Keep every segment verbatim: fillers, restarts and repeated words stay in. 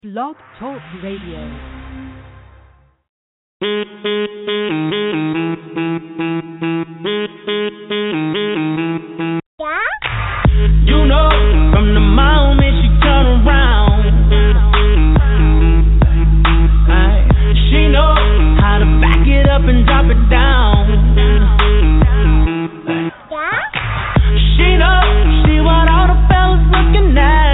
Blog Talk Radio. You know, from the moment she turn around, ay, she know how to back it up and drop it down. She know she want all the fellas looking at,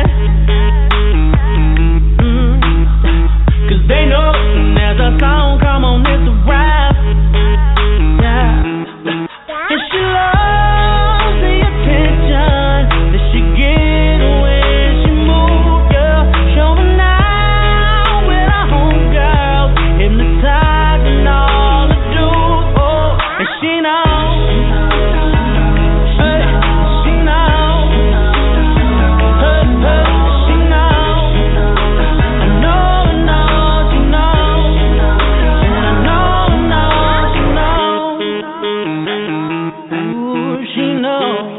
mm, cause they know there's a song, come on, it's a rap, yeah. And she loves the attention that she get when she move, yeah. Showing out with her homegirls, hypnotizing all the dudes, oh. And she knows, hey, she knows, hey, hey, she knows. I know, I know, she knows, and I know, I know, she knows. Ooh, she knows.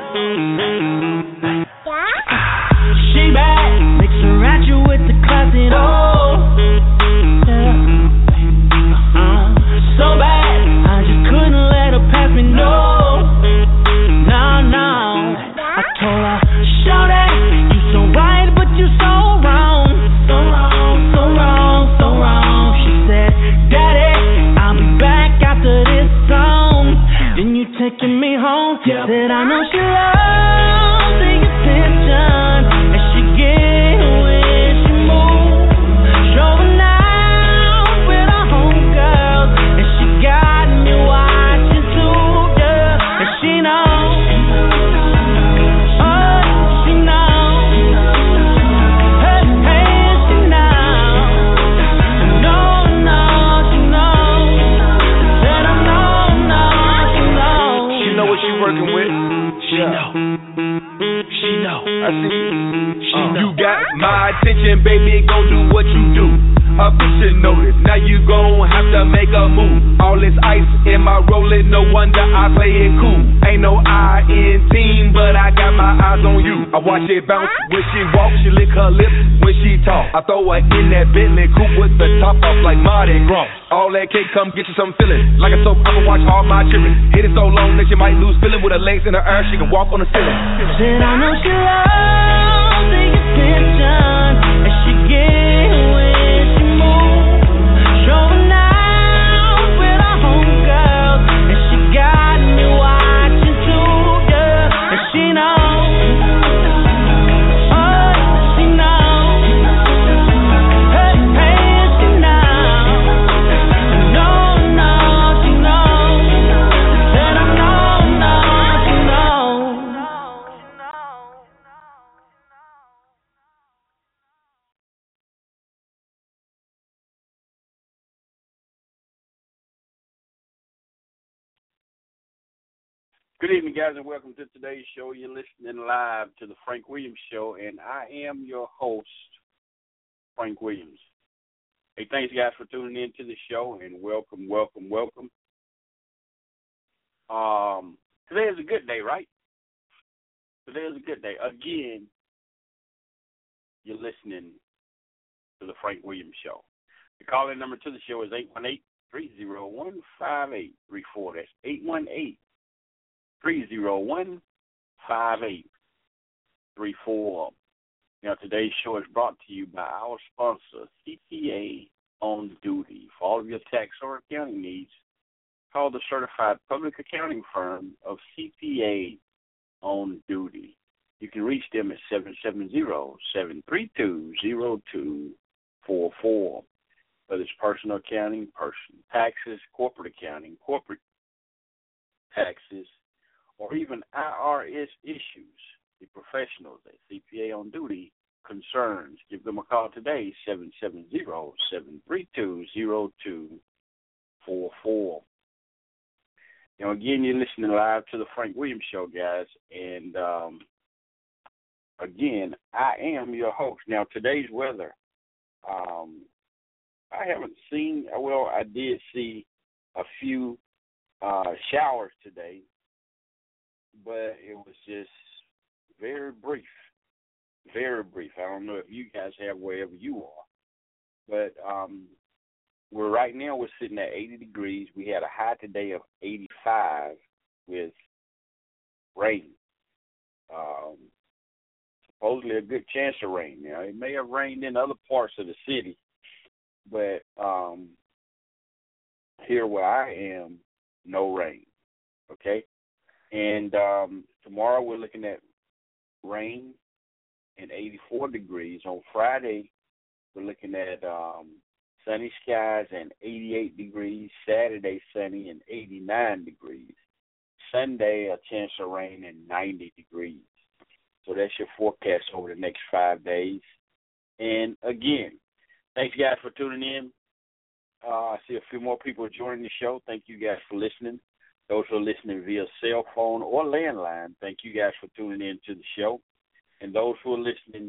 She bad, mix her at you with the classic, oh, yeah. Uh, so bad, I just couldn't let her pass me, no, no, no. I told her, shawty, you so right, but you so wrong, so wrong, so wrong, so wrong. She said, daddy, I'll be back after this song. Then you taking me home, said I know she loves the attention and she get when she move, showing out with her homegirls, and she got me watching too, yeah. And she knows, oh, she knows, hey, hey, she knows, no, no, she knows, said I know, no, she knows. She know what she working with. She know, she know, I see you. she Uh, know. You got my attention, baby, go do what you do. A bitch should notice, now you gon' have to make a move. All this ice in my rolling, no wonder I play it cool. Ain't no I in team, but I got my eyes on you. I watch it bounce when she walk, she lick her lips when she talk. I throw her in that Bentley coupe with the top off like Mardi Gras. All that cake, come get you some feeling. Like a soap, I can watch all my children. Hit it so long that you might lose feeling. With her legs in her air, she can walk on the ceiling. Said I know she loves the attention and she get when she move, showing out with her homegirls, and she got me watching too, yeah. And she knows, oh, she knows, hey, hey, she knows, no, no, she knows, said I know, no, she knows. Good evening, guys, and welcome to today's show. You're listening live to the Frank Williams Show, and I am your host, Frank Williams. Hey, thanks, guys, for tuning in to the show, and welcome, welcome, welcome. Um, today is a good day, right? Today is a good day. Again, you're listening to the Frank Williams Show. The call-in number to the show is eight one eight, three oh one, five eight three four. That's eight one eight, three oh one, five eight three four. Now, today's show is brought to you by our sponsor, C P A On Duty. For all of your tax or accounting needs, call the certified public accounting firm of C P A On Duty. You can reach them at seven seven zero, seven three two, zero two four four. Whether it's personal accounting, personal taxes, corporate accounting, corporate taxes, or even I R S issues, the professionals at C P A On Duty concerns, give them a call today, seven seven zero, seven three two, zero two four four. Now, again, you're listening live to the Frank Williams Show, guys, and um, again, I am your host. Now, today's weather, um, I haven't seen, well, I did see a few uh, showers today, but it was just very brief, very brief. I don't know if you guys have wherever you are, But um, we're right now we're sitting at eighty degrees. We had a high today of eighty-five with rain. Um, supposedly a good chance of rain. Now it may have rained in other parts of the city, but um, here where I am, no rain. Okay, and um, tomorrow we're looking at rain and eighty-four degrees. On Friday, we're looking at um, sunny skies and eighty-eight degrees. Saturday, sunny and eighty-nine degrees. Sunday, a chance of rain and ninety degrees. So that's your forecast over the next five days. And again, thanks guys for tuning in. Uh, I see a few more people joining the show. Thank you guys for listening. Those who are listening via cell phone or landline, thank you guys for tuning in to the show. And those who are listening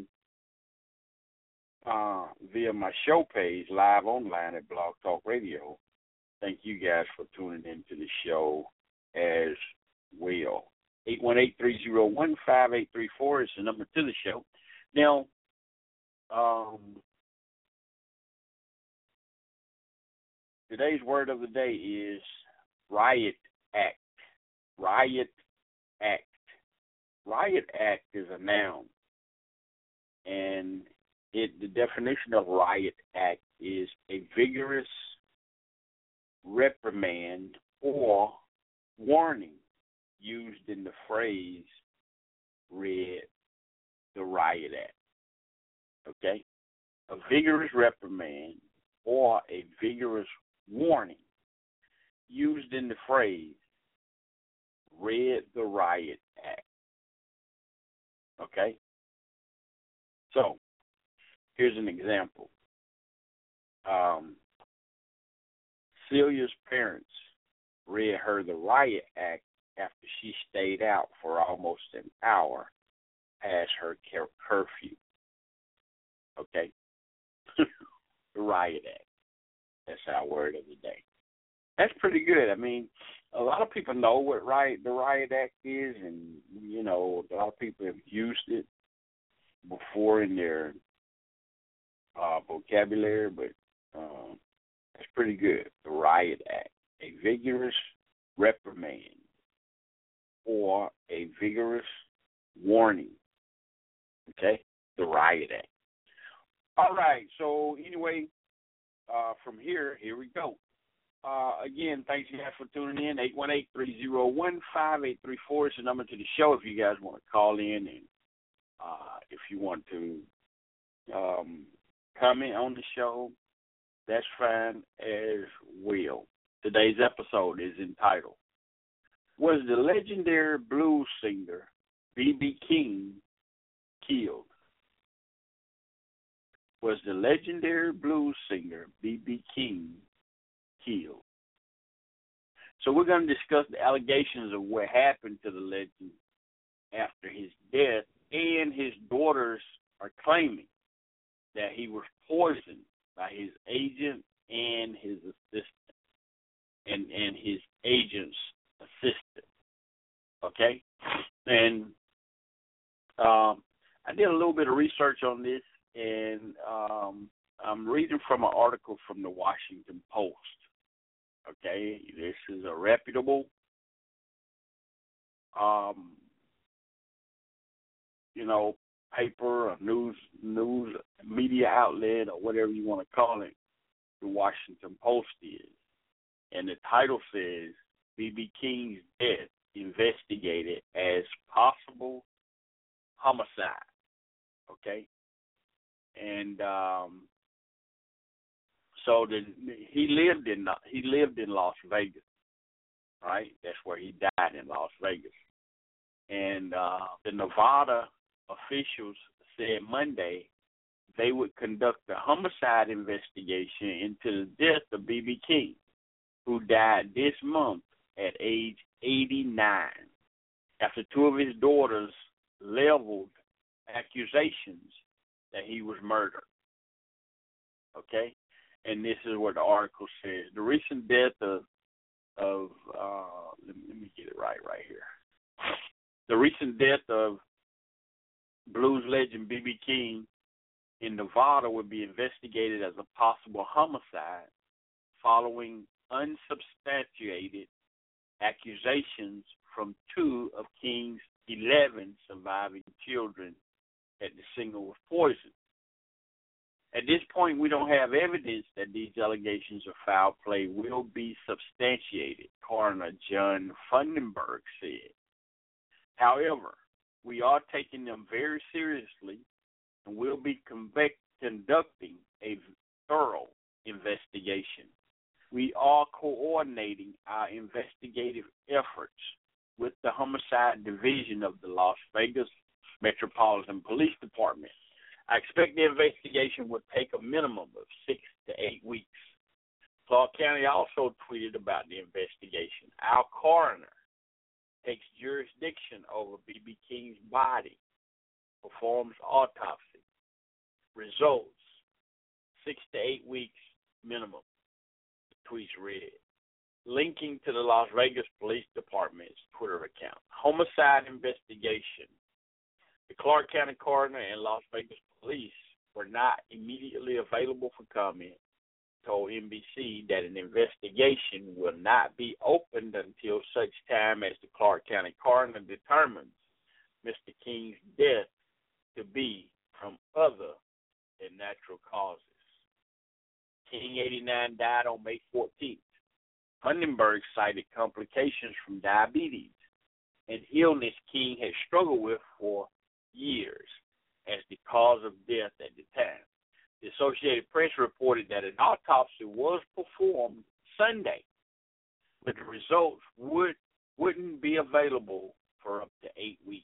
uh, via my show page, live online at Blog Talk Radio, thank you guys for tuning in to the show as well. eight one eight, three oh one, five eight three four is the number to the show. Now, um, today's word of the day is riot act. Riot act. Riot act is a noun, and it the definition of riot act is a vigorous reprimand or warning used in the phrase read the riot act. Okay? A vigorous reprimand or a vigorous warning used in the phrase read the riot act. Okay? So, here's an example. Um, Celia's parents read her the riot act after she stayed out for almost an hour past her cur- curfew. Okay? The riot act. That's our word of the day. That's pretty good. I mean, a lot of people know what riot, the riot act is, and, you know, a lot of people have used it before in their uh, vocabulary, but um, that's pretty good. The riot act, a vigorous reprimand or a vigorous warning. Okay? The riot act. All right, so anyway, uh, from here, here we go. Uh, again, thanks you guys for tuning in. eight one eight, three oh one, five eight three four is the number to the show if you guys want to call in and uh, if you want to um, comment on the show, that's fine as well. Today's episode is entitled, Was the Legendary Blues Singer B B King Killed? Was the legendary blues singer B B King killed? So we're going to discuss the allegations of what happened to the legend after his death, and his daughters are claiming that he was poisoned by his agent and his assistant, and, and his agent's assistant. Okay? And um, I did a little bit of research on this, and um, I'm reading from an article from the Washington Post. Okay, this is a reputable, um, you know, paper or news news media outlet or whatever you want to call it. The Washington Post is, and the title says B B King's death investigated as possible homicide. Okay. And um, so the, he lived in he lived in Las Vegas, right? That's where he died, in Las Vegas. And uh, the Nevada officials said Monday they would conduct a homicide investigation into the death of B B King, who died this month at age eighty-nine, after two of his daughters leveled accusations that he was murdered. Okay? And this is what the article says. The recent death of, of uh, let, me, let me get it right right here. The recent death of blues legend B B King in Nevada would be investigated as a possible homicide following unsubstantiated accusations from two of King's eleven surviving children that the singer was poisoned. At this point, we don't have evidence that these allegations of foul play will be substantiated, Coroner John Fundenberg said. However, we are taking them very seriously and will be convict- conducting a thorough investigation. We are coordinating our investigative efforts with the Homicide Division of the Las Vegas Metropolitan Police Department. I expect the investigation will take a minimum of six to eight weeks. Clark County also tweeted about the investigation. Our coroner takes jurisdiction over B B. King's body, performs autopsy. Results, six to eight weeks minimum, the tweets read. Linking to the Las Vegas Police Department's Twitter account. Homicide investigation. The Clark County coroner and Las Vegas Police were not immediately available for comment, told N B C that an investigation will not be opened until such time as the Clark County coroner determines Mister King's death to be from other than natural causes. King, eighty-nine, died on May fourteenth. Fundenberg cited complications from diabetes, an illness King had struggled with for years, as the cause of death at the time. The Associated Press reported that an autopsy was performed Sunday, but the results would, wouldn't be available for up to eight weeks.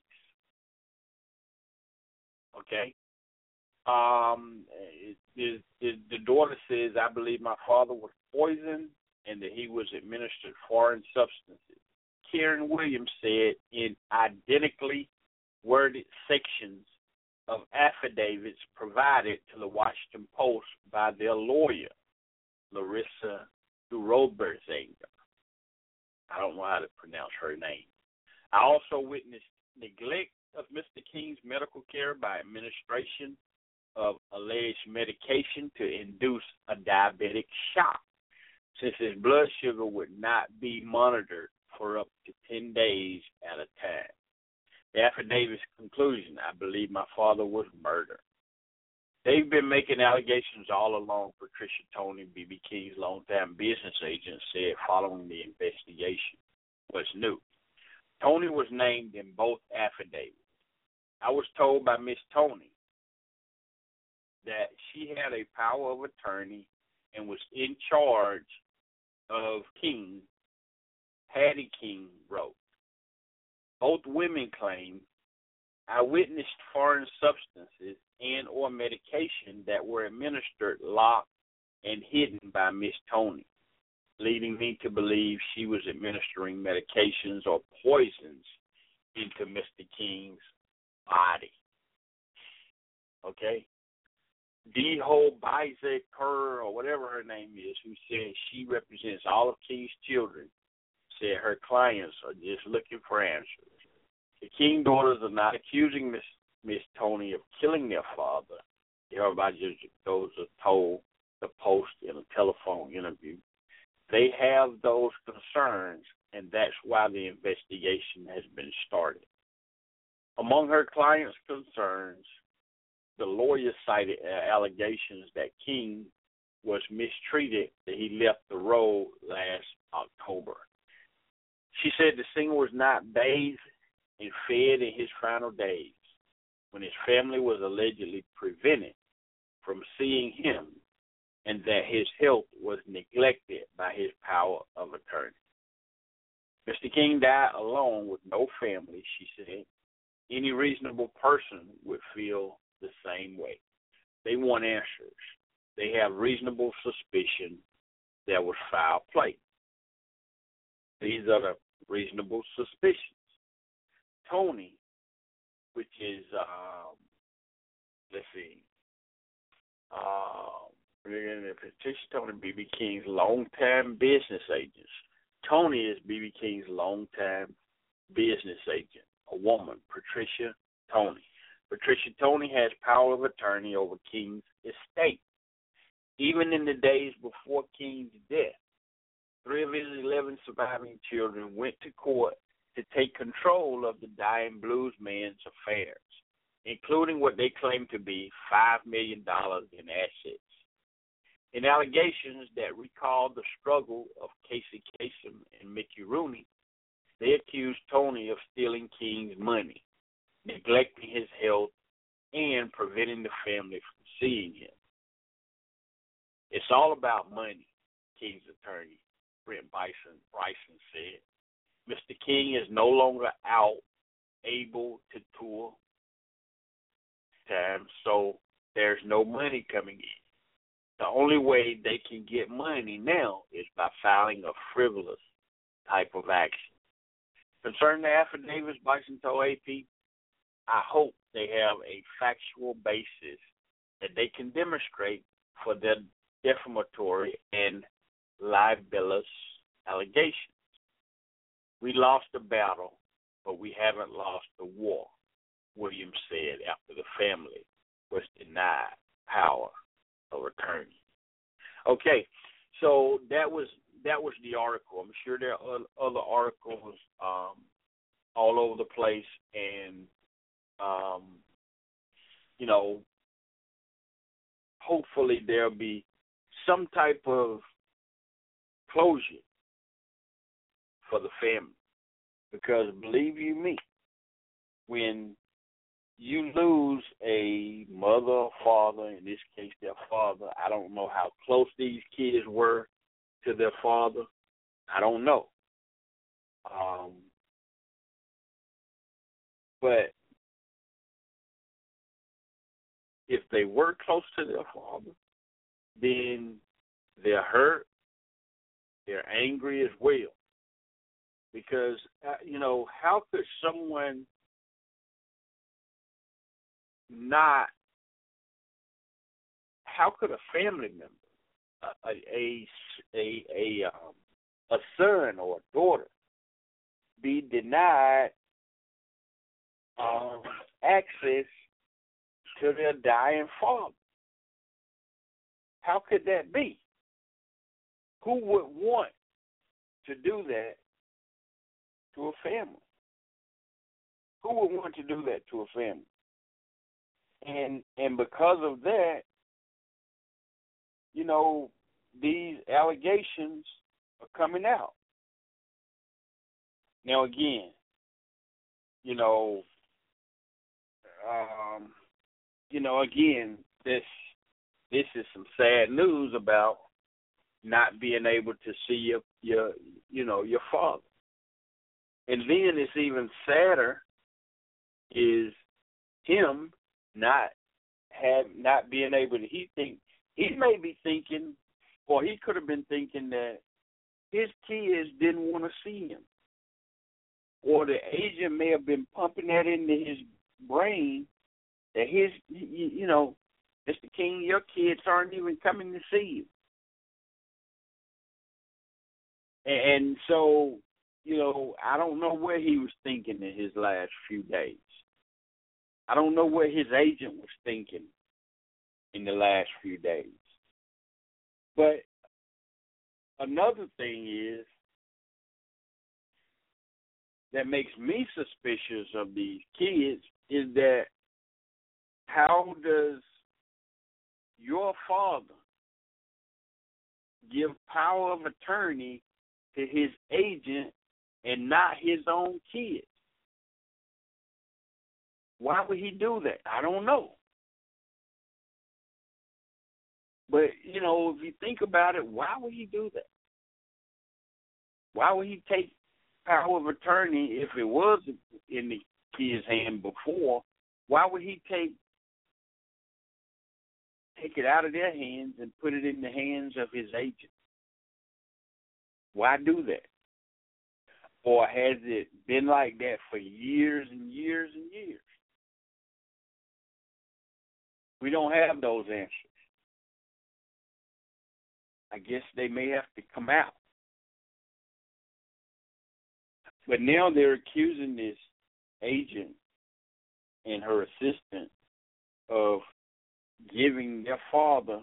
Okay? Um, it, it, it, the daughter says, I believe my father was poisoned and that he was administered foreign substances. Karen Williams said in identically worded sections of affidavits provided to the Washington Post by their lawyer, Larissa Duroberzinger. I don't know how to pronounce her name. I also witnessed neglect of Mister King's medical care by administration of alleged medication to induce a diabetic shock, since his blood sugar would not be monitored for up to ten days at a time. The affidavit's conclusion, I believe my father was murdered. They've been making allegations all along, Patricia Toney, B B. King's longtime business agent, said following the investigation. What's new? Toney was named in both affidavits. I was told by Miss Toney that she had a power of attorney and was in charge of King. Hattie King wrote. Both women claim I witnessed foreign substances and or medication that were administered, locked, and hidden by Miss Toney, leading me to believe she was administering medications or poisons into Mister King's body. Okay? D. Ho Bize Kerr, or whatever her name is, who said she represents all of King's children, said her clients are just looking for answers. The King daughters are not accusing Miss Miss Toney of killing their father. Everybody just those are told the Post in a telephone interview. They have those concerns, and that's why the investigation has been started. Among her clients' concerns, the lawyer cited allegations that King was mistreated, that he left the role last October. She said the singer was not bathed and fed in his final days, when his family was allegedly prevented from seeing him, and that his health was neglected by his power of attorney. Mister King died alone with no family, she said. Any reasonable person would feel the same way. They want answers. They have reasonable suspicion there was foul play. These are the reasonable suspicions. Toney, which is, um, let's see, uh, Patricia Toney, B B. King's longtime business agent. Toney is B B. King's longtime business agent, a woman, Patricia Toney. Patricia Toney has power of attorney over King's estate. Even in the days before King's death, three of his eleven surviving children went to court to take control of the dying blues man's affairs, including what they claimed to be five million dollars in assets. In allegations that recalled the struggle of Casey Kasem and Mickey Rooney, they accused Toney of stealing King's money, neglecting his health, and preventing the family from seeing him. It's all about money, King's attorney, Brent Bryson, Bryson said. Mister King is no longer out, able to tour time, so there's no money coming in. The only way they can get money now is by filing a frivolous type of action. Concerning the affidavits, Bryson told A P, I hope they have a factual basis that they can demonstrate for their defamatory and libelous allegations. We lost the battle, but we haven't lost the war, Williams said after the family was denied power of attorney. Okay, so that was that was the article. I'm sure there are other articles um, all over the place, and um, you know, hopefully there'll be some type of closure for the family, because believe you me, when you lose a mother or father, in this case their father, I don't know how close these kids were to their father. I don't know. Um, but if they were close to their father, then they're hurt, they're angry as well. Because, uh, you know, how could someone not, how could a family member, a a a a, um, a son or a daughter, be denied um, access to their dying father? How could that be? Who would want to do that to a family? Who would want to do that to a family? And and because of that, you know, these allegations are coming out. Now again, you know, um, you know, again, this this is some sad news about not being able to see your your you know your father. And then it's even sadder is him not have not being able to. He think he may be thinking, or he could have been thinking that his kids didn't want to see him, or the agent may have been pumping that into his brain that his you, you know, Mister King, your kids aren't even coming to see you. And, and so, you know, I don't know where he was thinking in his last few days. I don't know where his agent was thinking in the last few days. But another thing is that makes me suspicious of these kids is that how does your father give power of attorney to his agent and not his own kids? Why would he do that? I don't know. But, you know, if you think about it, why would he do that? Why would he take power of attorney if it was in the kid's hand before? Why would he take take it out of their hands and put it in the hands of his agent? Why do that? Or has it been like that for years and years and years? We don't have those answers. I guess they may have to come out. But now they're accusing this agent and her assistant of giving their father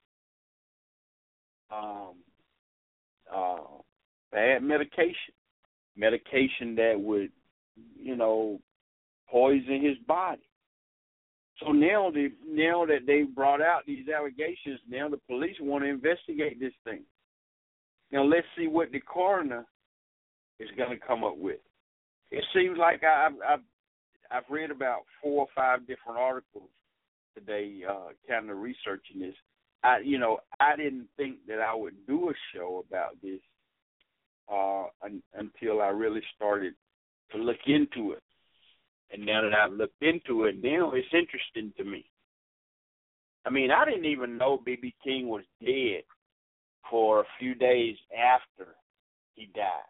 um, uh, bad medication, medication that would, you know, poison his body. So now, they, now that they brought out these allegations, now the police want to investigate this thing. Now let's see what the coroner is going to come up with. It seems like I, I've, I've I've read about four or five different articles today, uh, kind of researching this. I, you know, I didn't think that I would do a show about this uh, un, until I really started to look into it. And now that I've looked into it, now it's interesting to me. I mean, I didn't even know B B King was dead for a few days after he died.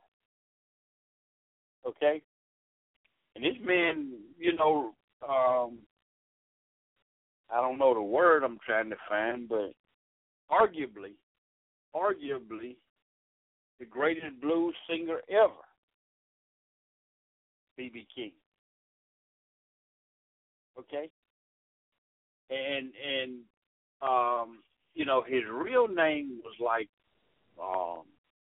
Okay? And this man, you know, um, I don't know the word I'm trying to find, but arguably, arguably, the greatest blues singer ever, B B King. Okay? And, and um, you know, his real name was like um,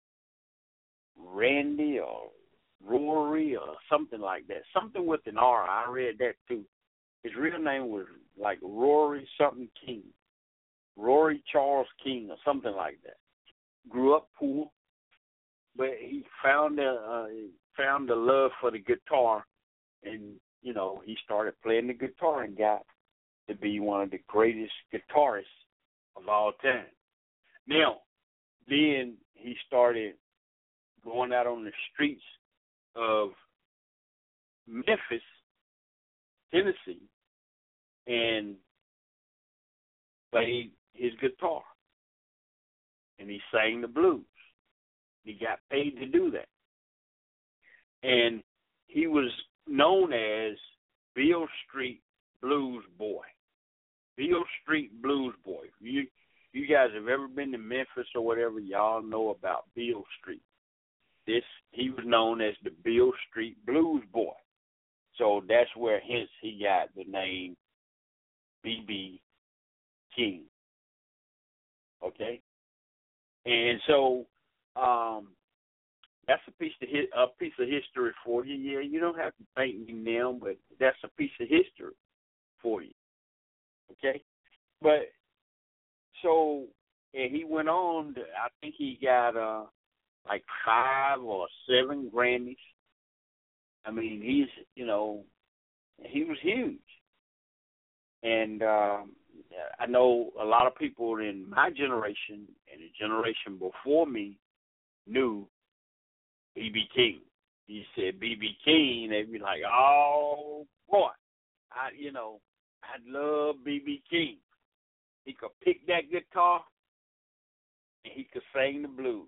Randy or Rory or something like that. Something with an R. I read that too. His real name was like Rory something King. Rory Charles King or something like that. Grew up poor, but he found a, uh, found a love for the guitar, and, you know, he started playing the guitar and got to be one of the greatest guitarists of all time. Now, then he started going out on the streets of Memphis, Tennessee, and played his guitar. And he sang the blues. He got paid to do that. And he was known as Beale Street Blues Boy. Beale Street Blues Boy. You you guys have ever been to Memphis or whatever, y'all know about Beale Street. This he was known as the Beale Street Blues Boy. So that's where hence he got the name B B King. Okay? And so um, that's a piece of hi- a piece of history for you. Yeah, you don't have to thank me now, but that's a piece of history for you. Okay? But so and he went on to, I think he got uh, like five or seven Grammys. I mean, he's, you know, he was huge. And um, I know a lot of people in my generation and the generation before me knew B B King. You said B B King, they'd be like, oh, boy, I, you know, I love B B King. He could pick that guitar and he could sing the blues.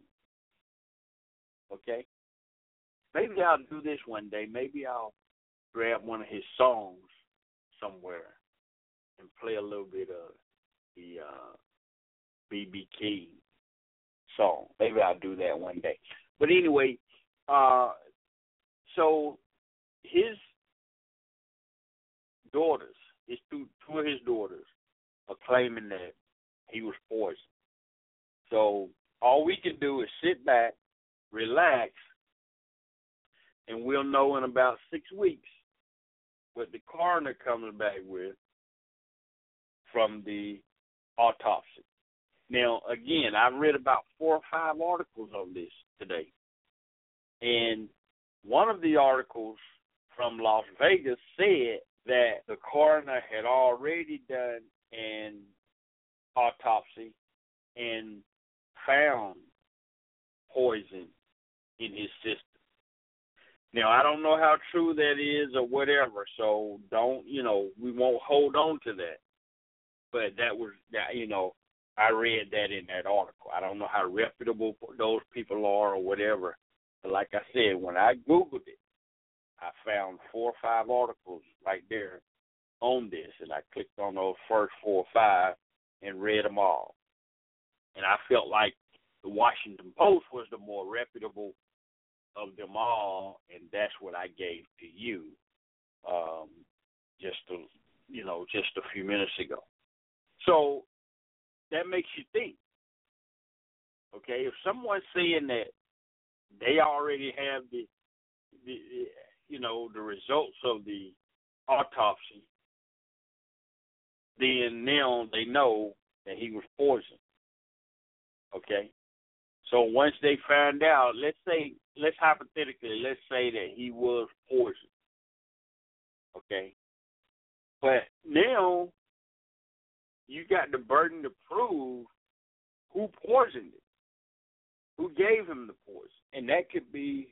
Okay? Maybe I'll do this one day. Maybe I'll grab one of his songs somewhere and play a little bit of the uh, B B King song. Maybe I'll do that one day. But anyway, uh, so his daughters, his two, two of his daughters, are claiming that he was poisoned. So all we can do is sit back, relax, and we'll know in about six weeks what the coroner comes back with from the autopsy. Now, again, I've read about four or five articles on this today. And one of the articles from Las Vegas said that the coroner had already done an autopsy and found poison in his system. Now, I don't know how true that is or whatever, so don't, you know, we won't hold on to that. But that was, that you know, I read that in that article. I don't know how reputable those people are or whatever. But like I said, when I Googled it, I found four or five articles right there on this, and I clicked on those first four or five and read them all. And I felt like the Washington Post was the more reputable of them all, and that's what I gave to you. Um, just a, you know, just a few minutes ago. So that makes you think. Okay, if someone's saying that they already have the, the, you know, the results of the autopsy, then now they know that he was poisoned. Okay, so once they find out, let's say, let's hypothetically, let's say that he was poisoned. Okay, but now you got the burden to prove who poisoned it, who gave him the poison, and that could be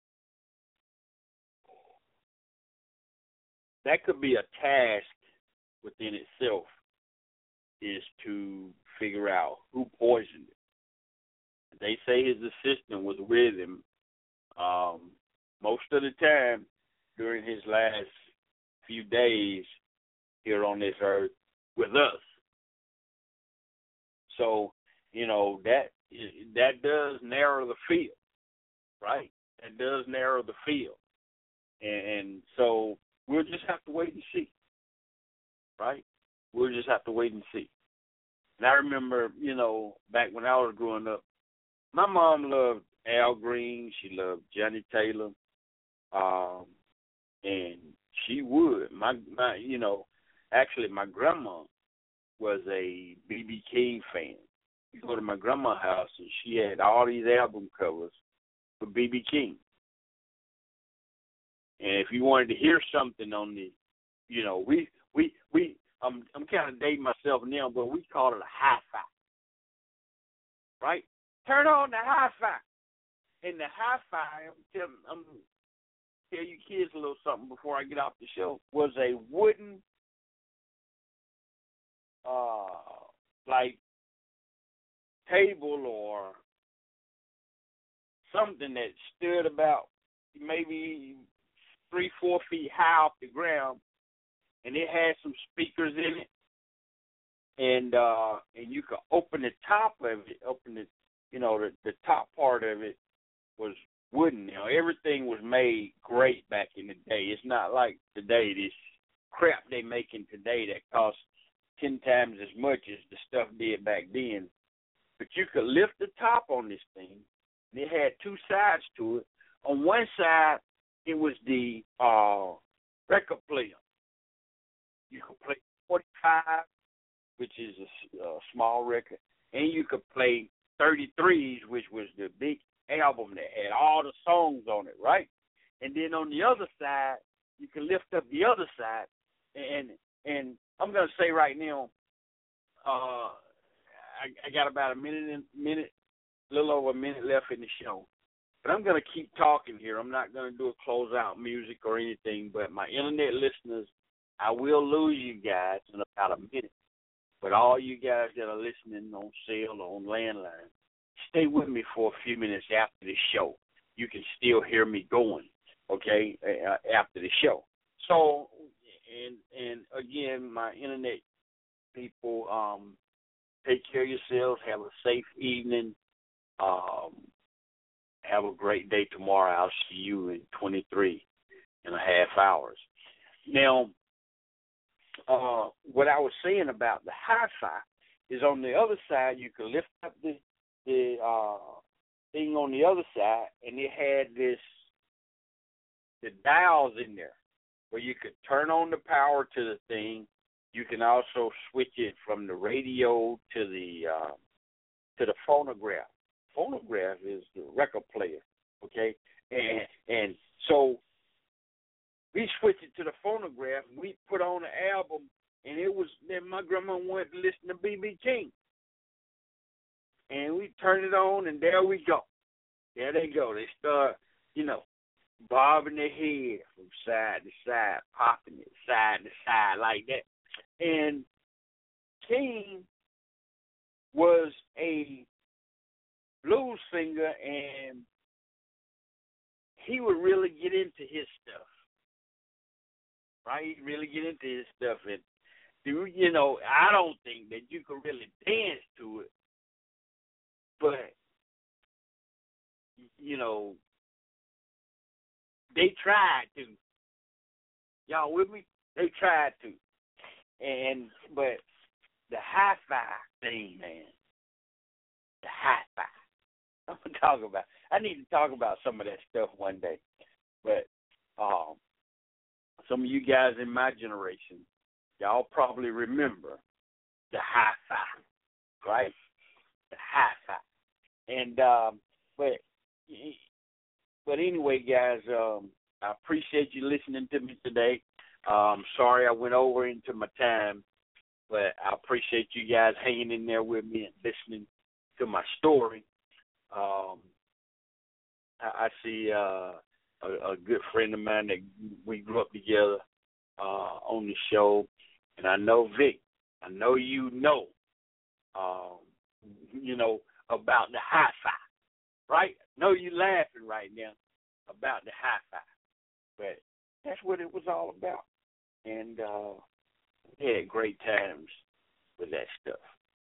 that could be a task within itself, is to figure out who poisoned it. They say his assistant was with him um, most of the time during his last few days here on this earth with us. So, you know, that that does narrow the field, right? That does narrow the field. And, and so we'll just have to wait and see, right? We'll just have to wait and see. And I remember, you know, back when I was growing up, my mom loved Al Green. She loved Johnny Taylor. Um, and she would. My, my, you know, actually my grandma was a B B King fan. You go to my grandma's house, and she had all these album covers for B B King. And if you wanted to hear something on the, you know, we, we, we, I'm, I'm kind of dating myself now, but we call it a hi-fi, right? Turn on the hi-fi. And the hi-fi, I'm telling, I'm tell you kids a little something before I get off the show, was a wooden, uh, like, table or something that stood about maybe three, four feet high off the ground, and it had some speakers in it, and uh, and you could open the top of it, open the, you know, the, the top part of it was wooden. Now, everything was made great back in the day. It's not like today, this crap they making today that costs ten times as much as the stuff did back then. But you could lift the top on this thing, and it had two sides to it. On one side, it was the uh, record player. You could play forty-five, which is a, a small record, and you could play thirty-threes, which was the big album that had all the songs on it, right? And then on the other side, you can lift up the other side, and and I'm going to say right now, uh, I, I got about a minute, and minute, a little over a minute left in the show. But I'm going to keep talking here. I'm not going to do a closeout music or anything. But my internet listeners, I will lose you guys in about a minute. But all you guys that are listening on cell or on landline, stay with me for a few minutes after the show. You can still hear me going, okay, uh, after the show. So, and and again, my internet people, um, take care of yourselves. Have a safe evening. Um, have a great day tomorrow. I'll see you in twenty-three and a half hours. Now, uh, what I was saying about the hi-fi is on the other side, you can lift up the, the uh, thing on the other side, and it had this, the dials in there where you could turn on the power to the thing. You can also switch it from the radio to the uh, to the phonograph. Phonograph is the record player, okay? And and so we switched it to the phonograph, and we put on the album, and it was, then my grandma wanted to listen to B B King. And we turned it on, and there we go. There they go. They start, you know, bobbing their head from side to side, popping it side to side like that. And King was a blues singer, and he would really get into his stuff, right? He'd really get into his stuff. And, you know, I don't think that you could really dance to it, but, you know, they tried to. Y'all with me? They tried to. And, but the hi-fi thing, man, the hi-fi. I'm going to talk about, I need to talk about some of that stuff one day. But um, some of you guys in my generation, y'all probably remember the hi-fi, right? The hi-fi. And, um, but, but anyway, guys, um, I appreciate you listening to me today. Um, sorry I went over into my time, but I appreciate you guys hanging in there with me and listening to my story. Um, I, I see uh, a, a good friend of mine that we grew up together uh, on the show, and I know Vic. I know you know, um, you know about the hi-fi, right? I know you laughing right now about the hi-fi, but that's what it was all about, and uh, we had great times with that stuff.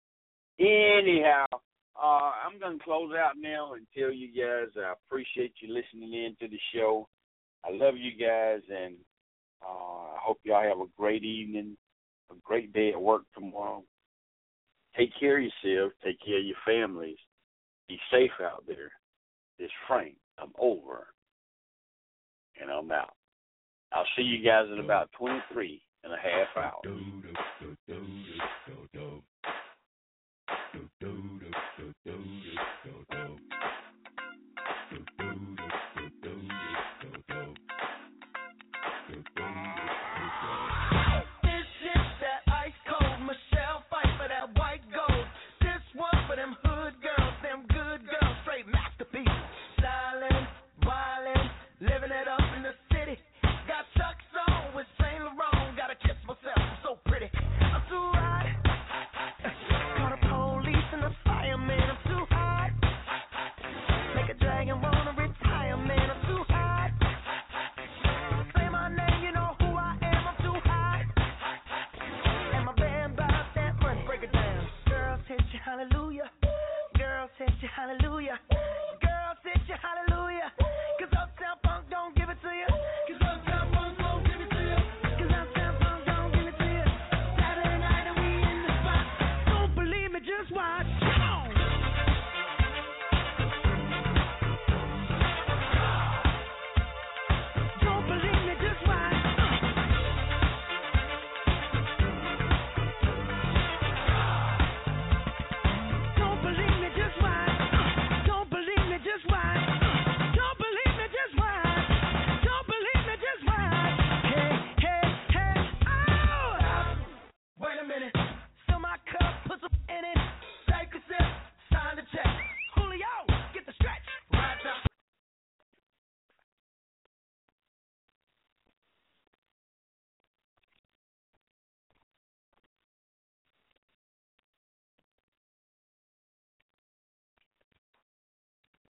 Anyhow. Uh, I'm going to close out now and tell you guys I appreciate you listening in to the show. I love you guys, and uh, I hope y'all have a great evening, a great day at work tomorrow. Take care of yourselves. Take care of your families. Be safe out there. This Frank, I'm over, and I'm out. I'll see you guys in about twenty-three and a half hours. Hallelujah. Girl, said you hallelujah. Girl, said you hallelujah.